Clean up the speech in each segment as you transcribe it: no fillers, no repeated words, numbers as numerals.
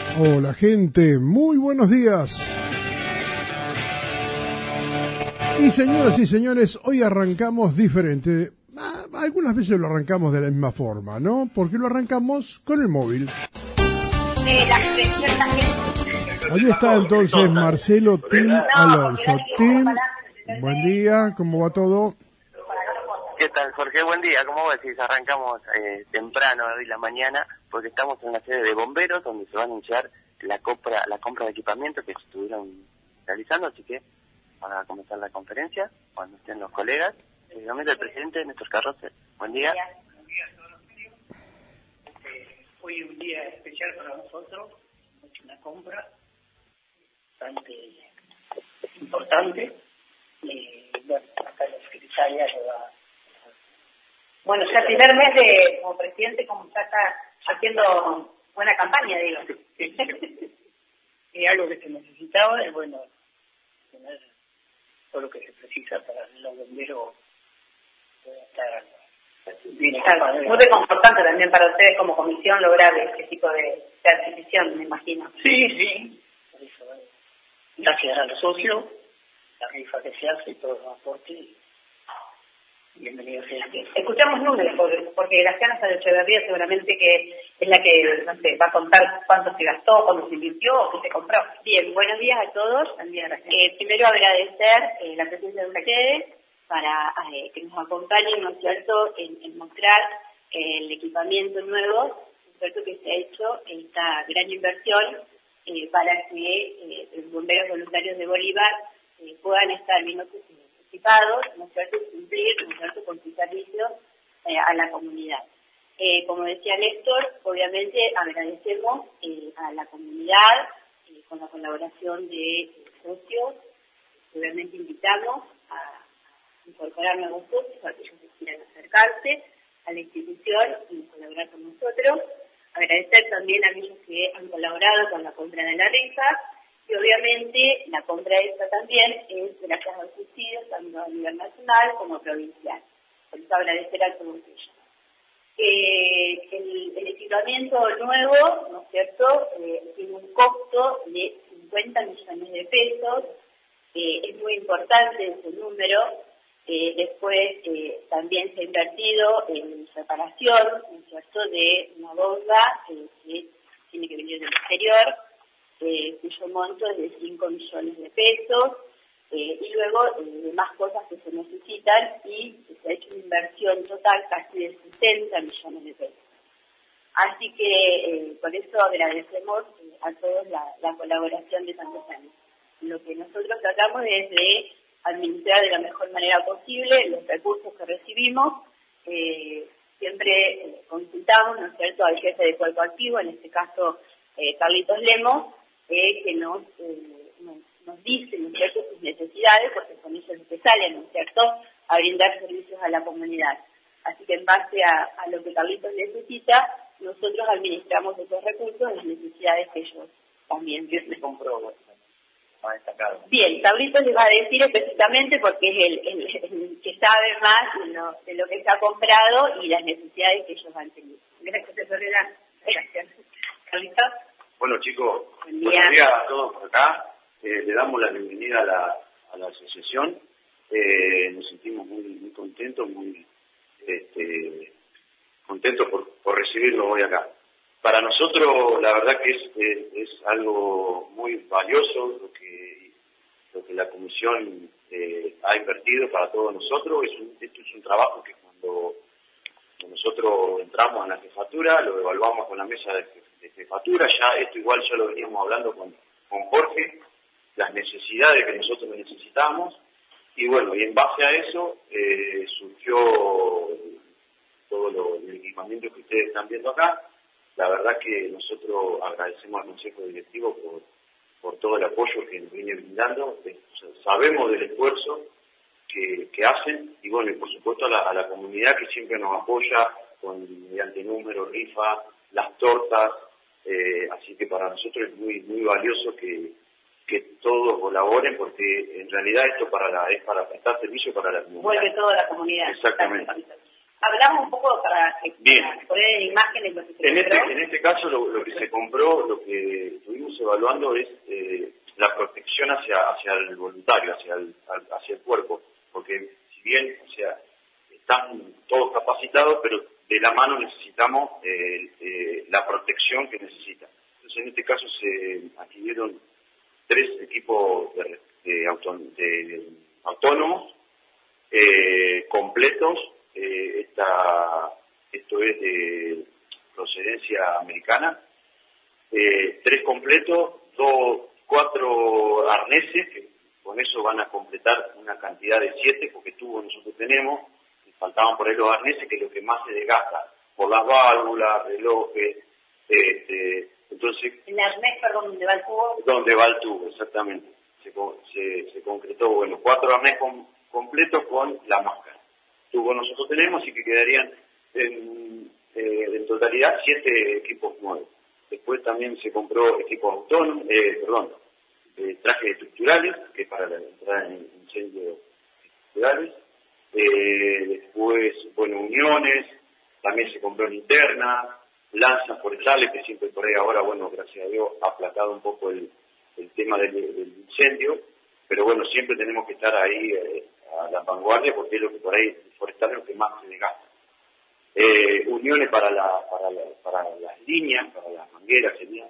Hola gente, muy buenos días. Y señoras y señores, hoy arrancamos diferente. Algunas veces lo arrancamos de la misma forma, ¿no? Porque lo arrancamos con el móvil. Allí está entonces Marcelo Tim Alonso. Tim, buen día, ¿cómo va todo? ¿Qué tal, Jorge? Buen día. ¿Cómo va? Si arrancamos temprano hoy la mañana, porque estamos en la sede de bomberos, donde se va a anunciar la compra de equipamiento que estuvieron realizando, así que van a comenzar la conferencia cuando estén los colegas. Seguidamente el presidente Néstor Carroce. Buen día. Buenos días a todos los medios. Hoy es un día especial para nosotros, hemos hecho una compra bastante importante. Bueno, acá la secretaria le va. Bueno, ya el primer mes como presidente, como ya está haciendo buena campaña, digo. Es algo que se necesitaba, y bueno, tener todo lo que se precisa para los bomberos pueda estar bien. Muy reconfortante también para ustedes como comisión lograr este tipo de adquisición, me imagino. Sí. Por eso, gracias a los socios, la rifa que se hace y todos los aportes. Bienvenido sea. Escuchamos números, porque Graciana Echeverría seguramente que es la que, no sé, va a contar cuánto se gastó, cuánto se invirtió o qué se compró. Bien, buenos días a todos. Buen día, primero agradecer la presencia de ustedes para que nos acompañen, ¿no es cierto?, en mostrar el equipamiento nuevo, ¿no es cierto?, que se ha hecho esta gran inversión para que los bomberos voluntarios de Bolívar puedan estar bien equipados, ¿no es cierto?, y cumplir, ¿no es cierto?, con sus servicios a la comunidad. Como decía Néstor, obviamente agradecemos a la comunidad con la colaboración de socios. Obviamente invitamos a incorporar nuevos socios, a aquellos que quieran acercarse a la institución y colaborar con nosotros. Agradecer también a aquellos que han colaborado con la compra de la rifa, y obviamente la compra esta también es gracias a los subsidios tanto a nivel nacional como provincial. Por eso agradecer a todos ellos. El equipamiento nuevo, ¿no es cierto?, tiene un costo de 50 millones de pesos. Es muy importante ese número. Después también se ha invertido en reparación, ¿no es cierto?, de una bomba que tiene que venir del exterior, cuyo monto es de 5 millones de pesos, y luego demás cosas que se necesitan, y se ha hecho una inversión total casi de 60 millones de pesos. Así que por eso agradecemos a todos la colaboración de tantos años. Lo que nosotros tratamos es de administrar de la mejor manera posible los recursos que recibimos. Siempre consultamos, ¿no es cierto?, al jefe de cuerpo activo, en este caso Carlitos Lemos, que nos dice, ¿no es cierto?, sus necesidades, porque son ellos los que salen, ¿no es cierto?, a brindar servicios a la comunidad. Así que en base a lo que Carlitos necesita, nosotros administramos esos recursos, las necesidades que ellos también. ¿Qué se compró más destacado? Bien, Carlitos les va a decir específicamente porque es el que sabe más de lo que se ha comprado y las necesidades que ellos han tenido. Gracias, tesorera. Gracias. Carlitos. Bueno, chicos, buenos días a todos por acá. Le damos la bienvenida a la asociación. Nos sentimos muy contentos, muy contentos por recibirlos hoy acá. Para nosotros, la verdad que es algo muy valioso lo que la comisión ha invertido para todos nosotros. Esto es un trabajo que cuando nosotros entramos en la jefatura, lo evaluamos con la mesa de jefatura. Esto igual ya lo veníamos hablando con Jorge, las necesidades que nosotros necesitamos, y bueno, y en base a eso surgió todo el equipamiento que ustedes están viendo acá. La verdad que nosotros agradecemos al Consejo Directivo por todo el apoyo que nos viene brindando. Sabemos del esfuerzo que hacen, y bueno, y por supuesto a la comunidad que siempre nos apoya mediante números, rifa, las tortas. Así que para nosotros es muy valioso que todos colaboren, porque en realidad esto es para prestar servicio para la comunidad. Vuelve toda la comunidad. Exactamente. Hablamos un poco para Bien. poner en imágenes lo que se En este caso lo que se compró, lo que evaluando es la protección hacia el voluntario, hacia el cuerpo, porque si bien, o sea, están todos capacitados, pero de la mano necesitamos la protección que necesita. Entonces, en este caso se adquirieron 3 equipos de autónomos completos. Esto es de procedencia americana. 3 completos, 4 arneses, que con eso van a completar una cantidad de 7, porque tubos nosotros tenemos, y faltaban por ahí los arneses, que es lo que más se desgasta, por las válvulas, relojes, entonces... ¿El arnés, perdón, dónde va el tubo? Donde va el tubo, exactamente. Se concretó, bueno, 4 arnés completos con la máscara. Tubo nosotros tenemos, y que quedarían en totalidad 7 equipos nuevos. Después también se compró equipos autónomos, trajes estructurales, que es para la entrada en incendios estructurales. Después, bueno, uniones, también se compró linternas, lanzas forestales, que siempre por ahí ahora, bueno, gracias a Dios, ha aplacado un poco el tema del incendio, pero bueno, siempre tenemos que estar ahí a la vanguardia, porque es lo que por ahí, el forestal es lo que más se desgasta. Uniones para las líneas, para las mangueras serían,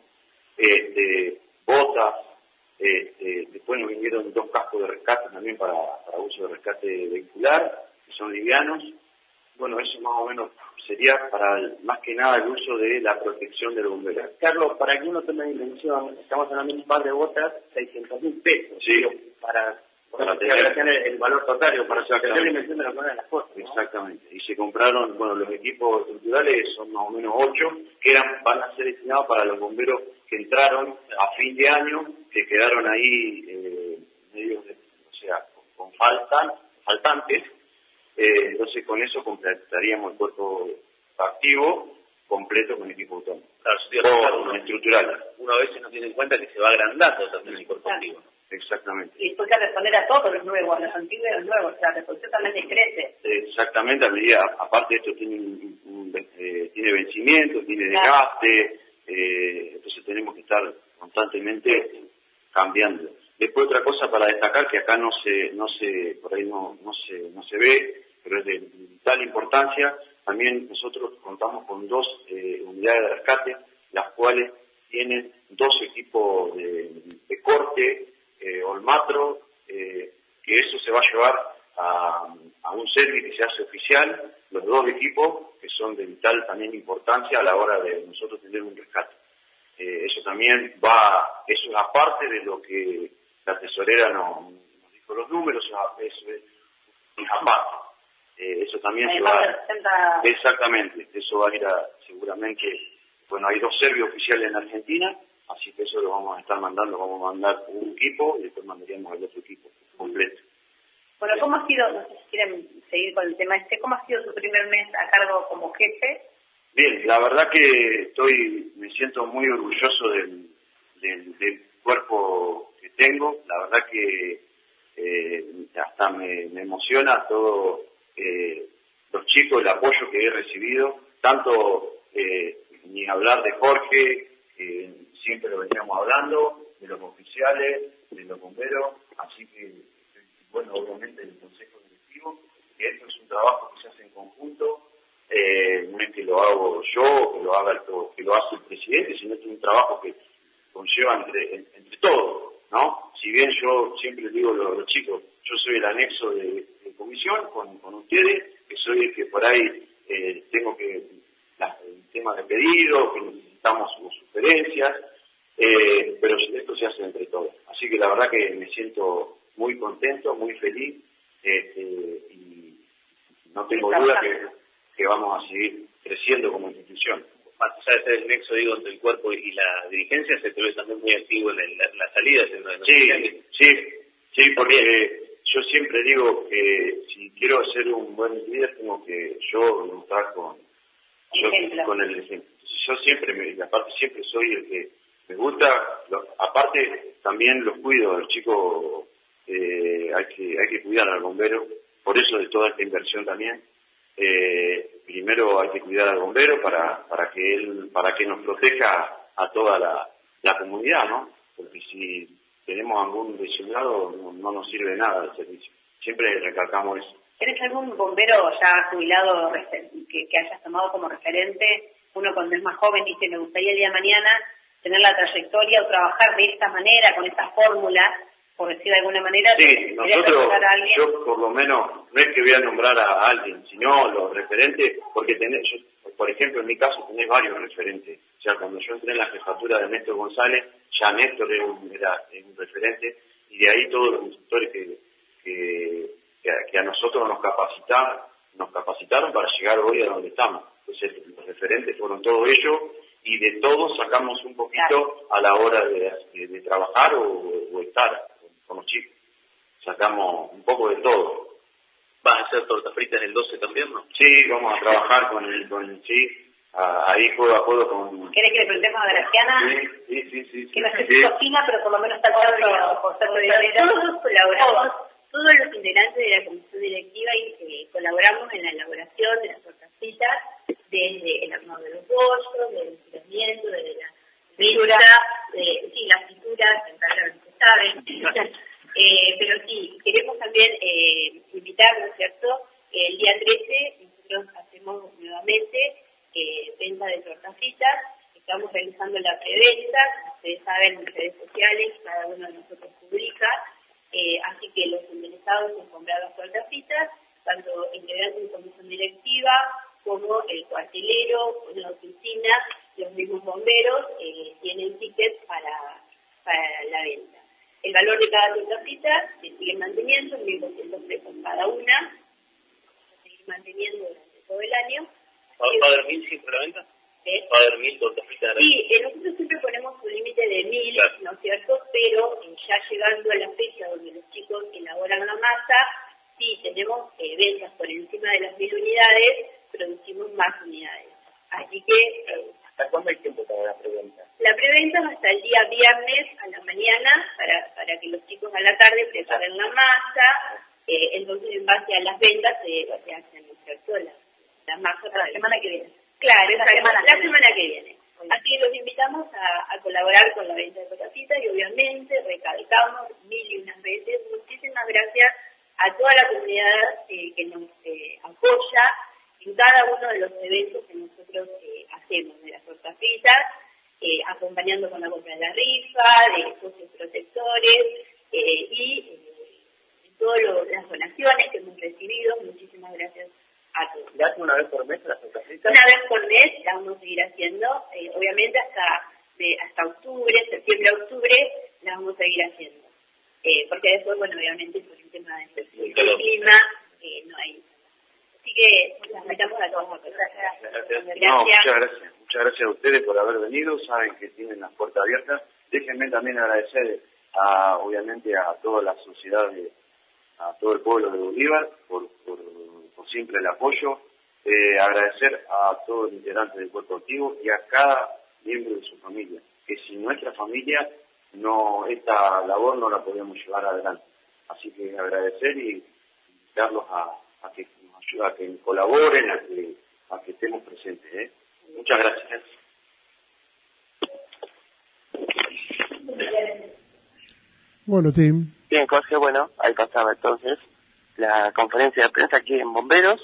botas, después nos vinieron 2 cascos de rescate también para uso de rescate vehicular, que son livianos. Bueno, eso más o menos sería para más que nada el uso de la protección del bombero. Carlos, para que uno tome dimensión, estamos hablando de un par de botas, 600.000 pesos. Sí. Para tener el valor total, para sacar la dimensión de la moneda de las cosas, ¿no? Exactamente. Y se compraron, bueno, los equipos estructurales son más o menos 8, que van a ser destinados para los bomberos que entraron a fin de año, que quedaron ahí medio, o sea, con faltantes. Entonces con eso completaríamos el cuerpo activo completo con equipo autónomo. Claro, con estructurales. Uno a veces no tiene en cuenta que se va agrandando también el cuerpo activo, ¿no? Exactamente. Y después hay que responder a todos los nuevos, a los antiguos y a los nuevos, o sea, la respuesta también crece. Exactamente, a medida, aparte esto tiene vencimiento, tiene desgaste, entonces tenemos que estar constantemente cambiando. Después otra cosa para destacar, que acá no se ve, pero es de vital importancia, también nosotros contamos con 2 unidades de rescate, las cuales tienen 2 equipos de corte, Olmatro, que eso se va a llevar a un servicio que se hace oficial, los 2 equipos, que son de vital también importancia a la hora de nosotros tener un rescate. Eso también eso es aparte de lo que la tesorera nos dijo los números, eso es aparte. Eso también se va exactamente, eso va a ir seguramente, bueno, hay 2 servicios oficiales en Argentina, así que eso lo vamos a estar mandando, vamos a mandar un equipo y después mandaríamos el otro equipo completo. Bueno, ¿cómo ha sido, no sé si quieren seguir con el tema cómo ha sido su primer mes a cargo como jefe? Bien, la verdad que me siento muy orgulloso del cuerpo que tengo, la verdad que hasta me emociona todo los chicos, el apoyo que he recibido, tanto ni hablar de Jorge, que siempre lo veníamos hablando, de los oficiales, de los bomberos, así que, bueno, obviamente del Consejo Directivo, que esto es un trabajo que se hace en conjunto, no es que lo hago yo, que lo hace el presidente, sino que es un trabajo que conlleva entre todos, ¿no? Si bien yo siempre les digo a los chicos, yo soy el anexo de comisión con ustedes, que soy el que por ahí tengo que, el tema de pedido, que necesitamos sus sugerencias, pero esto se hace entre todos. Así que la verdad que me siento muy contento, muy feliz, y no tengo duda que vamos a seguir creciendo como institución. Más allá de ser el nexo, digo, entre el cuerpo y la dirigencia, se te ve también muy activo en las salidas. Sí, porque yo siempre digo que si quiero ser un buen líder, tengo que yo demostrar con el ejemplo. Yo siempre, aparte siempre soy el que me gusta, aparte también los cuido, los chicos, hay que cuidar al bombero, por eso de toda esta inversión también. Primero hay que cuidar al bombero para que nos proteja a toda la comunidad, ¿no? Porque si tenemos algún lesionado, no nos sirve nada el servicio. Siempre recalcamos eso. ¿Tienes algún bombero ya jubilado que hayas tomado como referente? Uno cuando es más joven dice, me gustaría el día de mañana tener la trayectoria o trabajar de esta manera, con esta fórmula, por decir de alguna manera. Sí, nosotros, yo por lo menos, no es que voy a nombrar a alguien, sino los referentes, porque por ejemplo, en mi caso tenés varios referentes. O sea, cuando yo entré en la jefatura de Néstor González, ya Néstor era un referente, y de ahí todos los instructores que a nosotros nos capacitaron para llegar hoy a donde estamos. Entonces, los referentes fueron todos ellos, y de todos sacamos un poquito a la hora de trabajar o estar con los chicos. Sacamos un poco de todo. ¿Vas a hacer torta frita en el 12 también, no? Sí, vamos a trabajar con ahí juego a juego con... ¿Querés que le preguntemos a Graciana? Sí. Que no sé si cocina, pero por lo menos está claro por ser de Todos colaboramos, todos los integrantes de la comisión directiva y colaboramos en la elaboración de las tortas fritas, desde el armado de los bollos, del enfriamiento, de la fritura, las frituras, se encargan, se saben. Pero sí, queremos también invitar, ¿no es cierto? El día 13 nosotros hacemos nuevamente venta de tortas fritas, estamos realizando la preventa, como ustedes saben, en redes sociales, cada uno de nosotros publica, así que los interesados en comprar las tortas fritas, tanto integrantes de comisión directiva, como el cuartelero, la oficina, los mismos bomberos, tienen tickets para la venta. El valor de cada torta frita se sigue manteniendo, 1.200 pesos cada una, se sigue manteniendo durante todo el año. ¿Va a haber 1.000 siempre la venta? ¿Va a haber 1.000 tortas fritas? Sí, nosotros siempre ponemos un límite de 1.000, claro, ¿no es cierto? Pero ya llegando a la fecha donde los chicos elaboran la masa, sí tenemos ventas por encima de las 1.000 unidades, producimos más unidades. Así que... ¿Hasta cuándo hay tiempo para la preventa? La preventa va hasta el día viernes a la mañana, para que los chicos a la tarde preparen la masa, entonces en base a las ventas se hacen, ¿no es cierto?, la masa para la semana que viene. Claro, la semana que viene. Así que los invitamos a colaborar con la venta de tortas y obviamente recalcamos 1.001 veces. Muchísimas gracias a toda la comunidad que nos apoya en cada uno de los eventos que nosotros hacemos, de las tortas fritas, acompañando con la compra de la rifa, de socios protectores y todas las donaciones que hemos recibido. Muchísimas gracias a todos. ¿La hacen una vez por mes las tortas fritas? Una vez por mes la vamos a seguir haciendo, obviamente hasta octubre, septiembre-octubre, la vamos a seguir haciendo. Porque después, bueno, obviamente por el tema del clima, no hay. Así que las invitamos a todos. Gracias. No, muchas gracias a ustedes por haber venido, saben que tienen las puertas abiertas. Déjenme también agradecer obviamente a toda la sociedad, a todo el pueblo de Bolívar por siempre el apoyo, agradecer a todos los integrantes del cuerpo activo y a cada miembro de su familia, que sin nuestra familia esta labor no la podíamos llevar adelante. Así que agradecer y invitarlos a que nos ayuden, a que colaboren, a que estemos presentes. Muchas gracias. Bueno, Tim. Bien, Jorge, bueno, ahí pasaba entonces la conferencia de prensa aquí en Bomberos.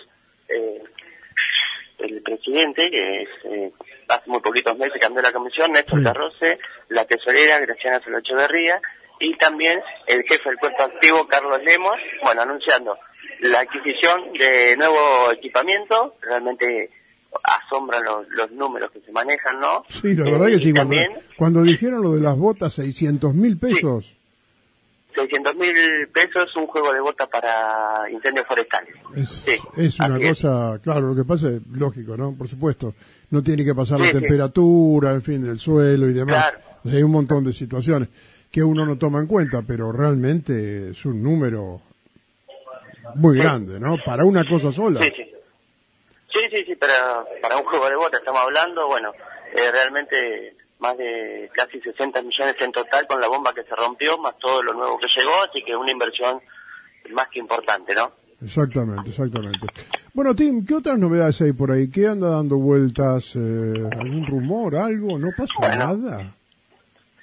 El presidente, que es hace muy poquitos meses cambió la comisión, Néstor Carroce, la tesorera, Graciana Echeverría, y también el jefe del cuerpo activo, Carlos Lemos, bueno, anunciando la adquisición de nuevo equipamiento. Realmente asombran los números que se manejan, ¿no? Sí, la verdad que sí, cuando dijeron lo de las botas, 600.000 pesos. Sí. 600.000 pesos, un juego de botas para incendios forestales. Es una cosa, claro, lo que pasa es lógico, ¿no? Por supuesto, no tiene que pasar la temperatura, en fin, del suelo y demás. Claro. O sea, hay un montón de situaciones que uno no toma en cuenta, pero realmente es un número muy grande, ¿no? Para una cosa sola. Sí, para un juego de botas estamos hablando, bueno, realmente más de casi 60 millones en total con la bomba que se rompió, más todo lo nuevo que llegó, así que una inversión más que importante, ¿no? Exactamente. Bueno, Tim, ¿qué otras novedades hay por ahí? ¿Qué anda dando vueltas? ¿Algún rumor, algo? ¿No pasó nada?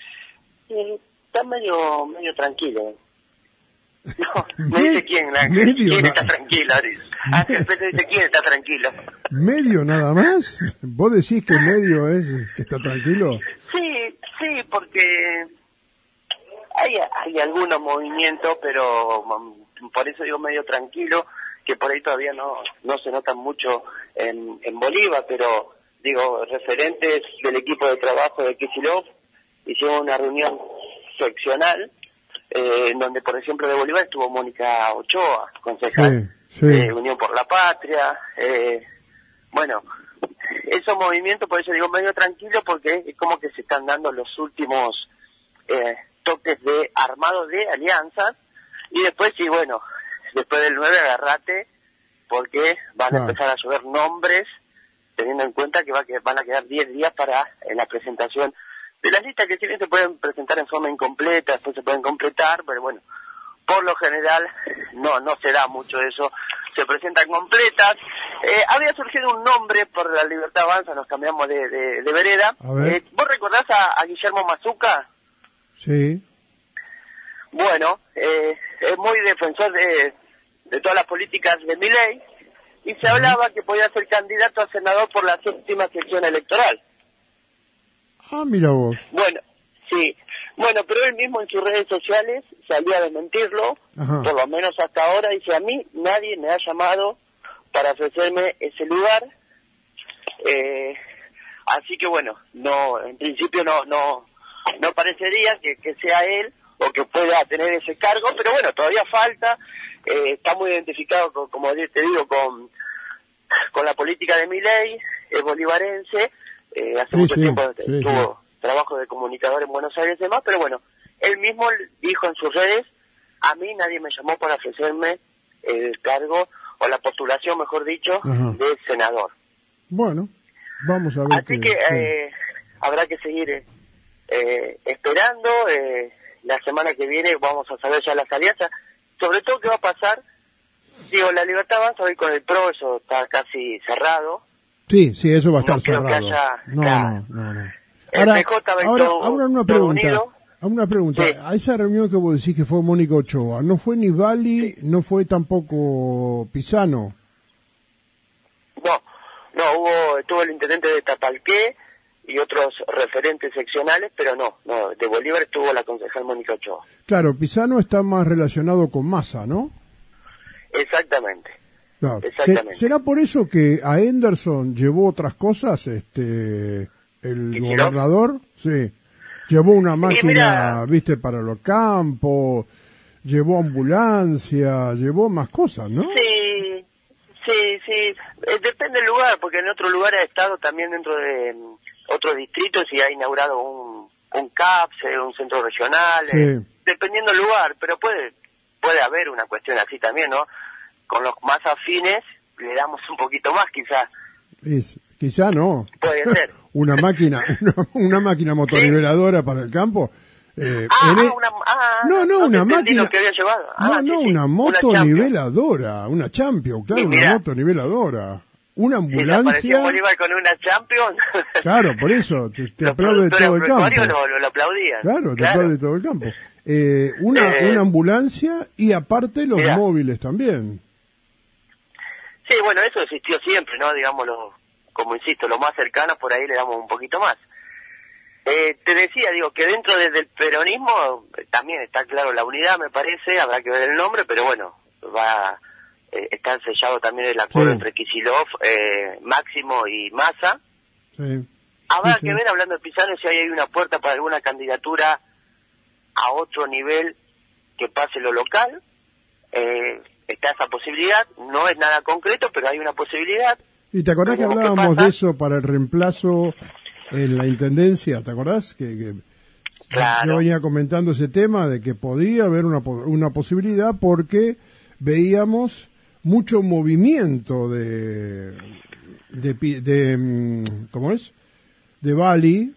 Sí, está medio tranquilo. No, me dice quién está tranquilo. Ángel Pérez dice quién está tranquilo. ¿Medio nada más? ¿Vos decís que medio es que está tranquilo? Sí, porque hay algunos movimientos, pero por eso digo medio tranquilo, que por ahí todavía no se notan mucho en Bolívar, pero digo, referentes del equipo de trabajo de Kicillof hicieron una reunión seccional, en donde, por ejemplo, de Bolívar estuvo Mónica Ochoa, concejal de Unión por la Patria. Bueno, esos movimientos, por eso digo medio tranquilo, porque es como que se están dando los últimos toques de armado de alianzas, y después sí, bueno, después del 9 agarrate, porque van a empezar a llover nombres, teniendo en cuenta que van a quedar 10 días para la presentación de las listas, que si bien se pueden presentar en forma incompleta, después se pueden completar, pero bueno, por lo general no se da mucho eso, se presentan completas. Había surgido un nombre por la Libertad Avanza, nos cambiamos de vereda. ¿Vos recordás a Guillermo Mazuca? Sí. Bueno, es muy defensor de todas las políticas de Milei, y se hablaba que podía ser candidato a senador por la 7ª sección electoral. Ah, mira vos. Bueno, sí. Bueno, pero él mismo en sus redes sociales salió a desmentirlo, por lo menos hasta ahora. Dice, a mí nadie me ha llamado para ofrecerme ese lugar. Así que bueno, en principio no parecería que sea él o que pueda tener ese cargo, pero bueno, todavía falta. Está muy identificado, como te digo, con la política de Milei, es bolivarense. Hace mucho tiempo tuvo trabajo de comunicador en Buenos Aires y demás, pero bueno, él mismo dijo en sus redes, a mí nadie me llamó para ofrecerme el cargo, o la postulación, mejor dicho, de senador. Bueno, vamos a ver. Así que habrá que seguir esperando. La semana que viene vamos a saber ya las alianzas, sobre todo qué va a pasar. Digo, la Libertad Avanza hoy con el PRO, eso está casi cerrado. Sí, eso va a estar cerrado. Creo que haya, no. Ahora una pregunta. Sí. A esa reunión que vos decís que fue Mónica Ochoa, ¿no fue ni Bali, no fue tampoco Pisano? No, estuvo el intendente de Tapalqué y otros referentes seccionales, pero no, de Bolívar estuvo la concejal Mónica Ochoa. Claro, Pisano está más relacionado con Massa, ¿no? Exactamente. Claro. ¿Será por eso que a Henderson llevó otras cosas, el gobernador? Sí. Llevó una máquina, para los campos, llevó ambulancia, llevó más cosas, ¿no? Sí. Depende del lugar, porque en otro lugar ha estado también dentro de otros distritos y ha inaugurado un CAPS, un centro regional, dependiendo del lugar, pero puede haber una cuestión así también, ¿no? Con los más afines le damos un poquito más, quizá. Quizá no. Puede ser. una máquina motorniveladora para el campo. Una máquina. Que había llevado. Una motoniveladora, una Champion, claro, una motoniveladora. Una ambulancia. Si Bolívar con una Champion. Claro, por eso te aplaude todo el campo. Lo aplaudían. Claro, te aplaude todo el campo. Una ambulancia y aparte los móviles también. Sí, bueno, eso existió siempre, ¿no? Digámoslo, como insisto, lo más cercano, por ahí le damos un poquito más. Te decía, que dentro del peronismo también está claro la unidad, me parece, habrá que ver el nombre, pero bueno, está sellado también el acuerdo entre Kicillof, Máximo y Massa. Habrá que ver, hablando de Pisano, si hay una puerta para alguna candidatura a otro nivel que pase lo local. Está esa posibilidad, no es nada concreto, pero hay una posibilidad. ¿Y te acordás que hablábamos de eso para el reemplazo en la intendencia? ¿Te acordás? Claro. Yo venía comentando ese tema de que podía haber una posibilidad porque veíamos mucho movimiento de ¿cómo es? De Bali,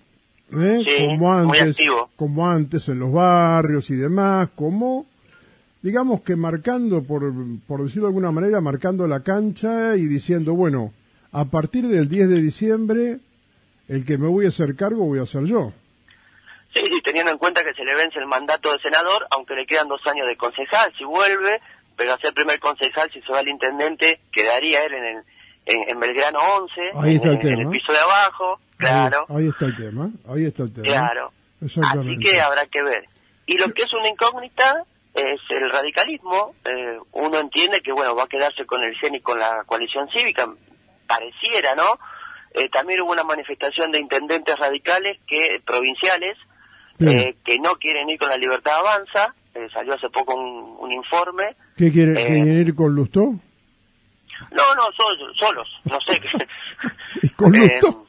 como antes en los barrios y demás, digamos que marcando, por decirlo de alguna manera, marcando la cancha y diciendo, bueno, a partir del 10 de diciembre, el que me voy a hacer cargo voy a ser yo. Sí, teniendo en cuenta que se le vence el mandato de senador, aunque le quedan 2 años de concejal, si vuelve, pero a ser primer concejal, si se va el intendente, quedaría él en Belgrano 11, ahí está el tema. En el piso de abajo, claro. Ahí está el tema, Claro, así que habrá que ver. Y lo que es una incógnita es el radicalismo. Uno entiende que, bueno, va a quedarse con el GEN y con la coalición cívica, pareciera, ¿no? También hubo una manifestación de intendentes radicales provinciales que no quieren ir con la Libertad Avanza. Salió hace poco un informe. ¿Qué quieren ir con Lustó? No, solos, no sé. ¿Y con Lustó?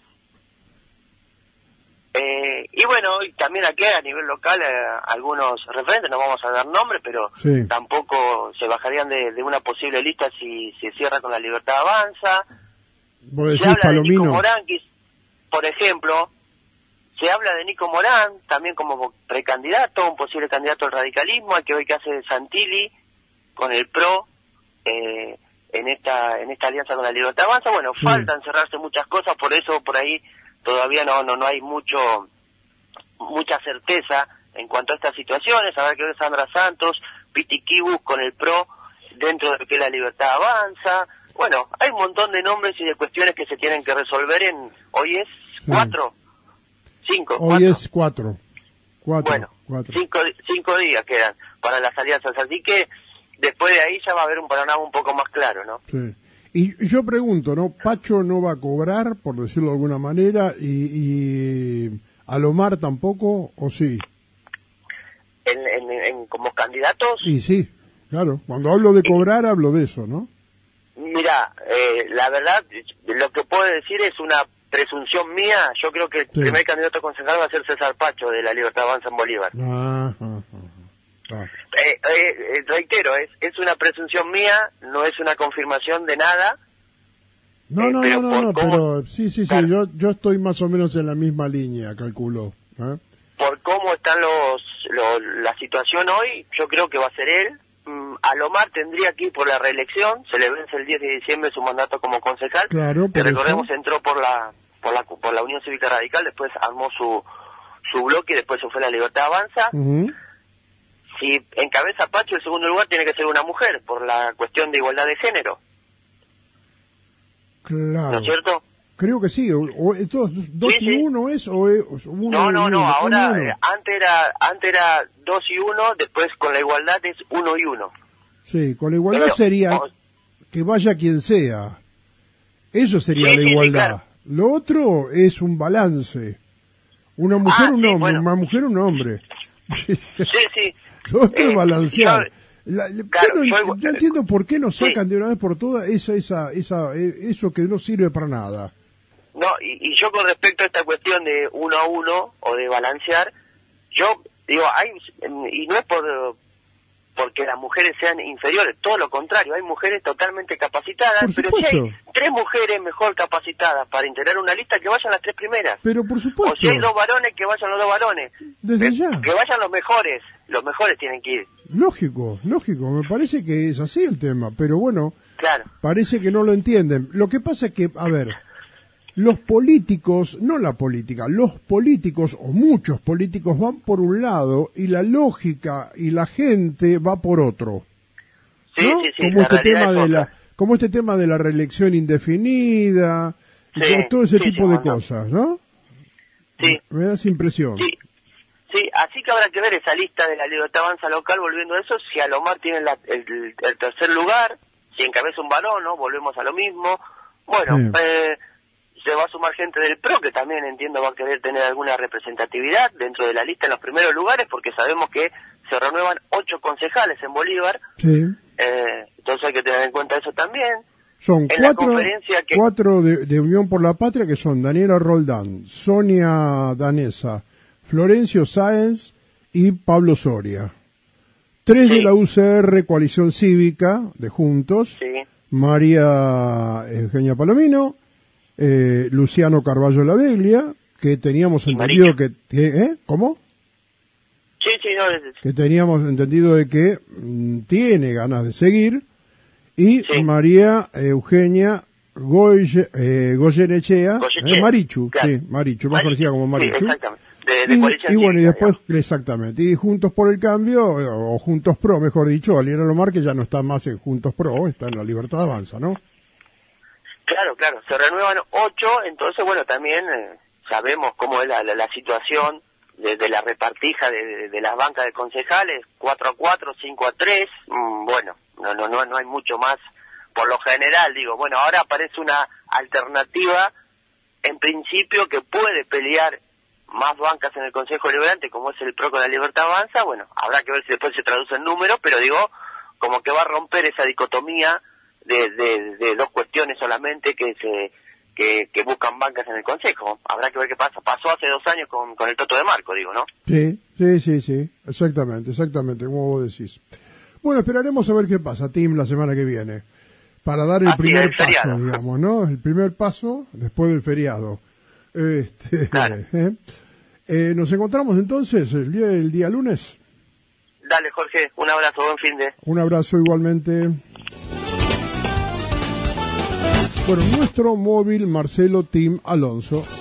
Y bueno, y también aquí a nivel local algunos referentes, no vamos a dar nombres, pero tampoco se bajarían de una posible lista si se cierra con la Libertad Avanza. Se habla de Nico Morán, por ejemplo, se habla de Nico Morán también como precandidato, un posible candidato al radicalismo. Hay que ver qué hace Santilli con el PRO en esta alianza con la Libertad Avanza. Bueno, faltan cerrarse muchas cosas, por eso por ahí todavía no hay mucha certeza en cuanto a estas situaciones. Habrá que ver Sandra Santos, Piti Kibus con el PRO dentro de lo que es la Libertad Avanza. Bueno, hay un montón de nombres y de cuestiones que se tienen que resolver hoy es 4, 5. Hoy es 4. Bueno, 5 días quedan para las alianzas, así que después de ahí ya va a haber un panorama un poco más claro, ¿no? Sí. Y yo pregunto, ¿no? Pacho no va a cobrar, por decirlo de alguna manera, y Alomar tampoco, ¿o sí? ¿Como candidatos? Y sí, claro. Cuando hablo de cobrar, hablo de eso, ¿no? Mira, la verdad, lo que puedo decir es una presunción mía. Yo creo que el primer candidato concejal va a ser César Pacho, de la Libertad Avanza en Bolívar. Reitero, es una presunción mía, no es una confirmación de nada. No, pero sí, claro. yo estoy más o menos en la misma línea, calculo. Por cómo están la situación hoy, yo creo que va a ser él. Alomar tendría que ir por la reelección, se le vence el 10 de diciembre su mandato como concejal. Claro, que recordemos entró por la Unión Cívica Radical, después armó su bloque y después se fue a la Libertad Avanza. Si encabeza Pacho, el segundo lugar tiene que ser una mujer, por la cuestión de igualdad de género. Claro. ¿No es cierto? Creo que sí. O estos 2 y 1 es, o es 1 No, ahora antes era 2 y 1, después con la igualdad es 1 y 1. Sí, con la igualdad sería que vaya quien sea. Eso sería la igualdad. Claro. Lo otro es un balance. Una mujer, un hombre, una mujer, un hombre. Sí. Lo otro es balancear. Yo entiendo por qué nos sacan de una vez por todas eso que no sirve para nada. No, y yo con respecto a esta cuestión de 1 a 1 o de balancear, yo digo, y no es porque las mujeres sean inferiores, todo lo contrario, hay mujeres totalmente capacitadas, pero si hay 3 mujeres mejor capacitadas para integrar una lista, que vayan las 3 primeras. Pero por supuesto. O si hay 2 varones, que vayan los 2 varones. Desde ya. Que vayan los mejores tienen que ir. Lógico, me parece que es así el tema, pero bueno, claro. Parece que no lo entienden. Lo que pasa es que, a ver, los políticos, no la política, los políticos o muchos políticos van por un lado y la lógica y la gente va por otro. ¿No? Sí, como este tema de la reelección indefinida, todo ese tipo de cosas, ¿no? Sí. Me da esa impresión. Sí, así que habrá que ver esa lista de la Libertad Avanza local, volviendo a eso, si Alomar tiene el tercer lugar, si encabeza un varón, ¿no? Volvemos a lo mismo. Bueno, se va a sumar gente del PRO, que también entiendo va a querer tener alguna representatividad dentro de la lista en los primeros lugares, porque sabemos que se renuevan 8 concejales en Bolívar. Sí. Entonces hay que tener en cuenta eso también. Son 4 de Unión por la Patria, que son Daniela Roldán, Sonia Danesa, Florencio Sáenz y Pablo Soria. 3 de la UCR, Coalición Cívica, de Juntos, María Eugenia Palomino, Luciano Carballo Laveglia, que teníamos entendido ¿cómo? Sí, que teníamos entendido de que tiene ganas de seguir, y María Eugenia Goyenechea, Marichu, claro. Marichu, más conocida como Marichu, de coalición. Y bueno, y cívica, después, exactamente, y Juntos por el Cambio, o Juntos Pro, mejor dicho, Aliena Lomar, que ya no está más en Juntos Pro, está en La Libertad Avanza, ¿no? Claro, se renuevan 8, entonces bueno, también sabemos cómo es la situación de la repartija de las bancas de concejales, 4-4, 5-3, bueno, no hay mucho más por lo general, digo, bueno, ahora aparece una alternativa en principio que puede pelear más bancas en el Consejo Deliberante, como es el PRO con La Libertad Avanza. Bueno, habrá que ver si después se traduce en números, pero digo, como que va a romper esa dicotomía de dos cuestiones solamente que buscan bancas en el Consejo. Habrá que ver qué pasa. Pasó hace 2 años con el Toto de Marco, digo, ¿no? Sí, exactamente, como vos decís. Bueno, esperaremos a ver qué pasa, Tim, la semana que viene, para dar el primer paso, digamos, ¿no? El primer paso después del feriado. Claro. Nos encontramos entonces el día lunes. Dale, Jorge, un abrazo, buen fin de... Un abrazo igualmente. Bueno, nuestro móvil Marcelo Tim Alonso.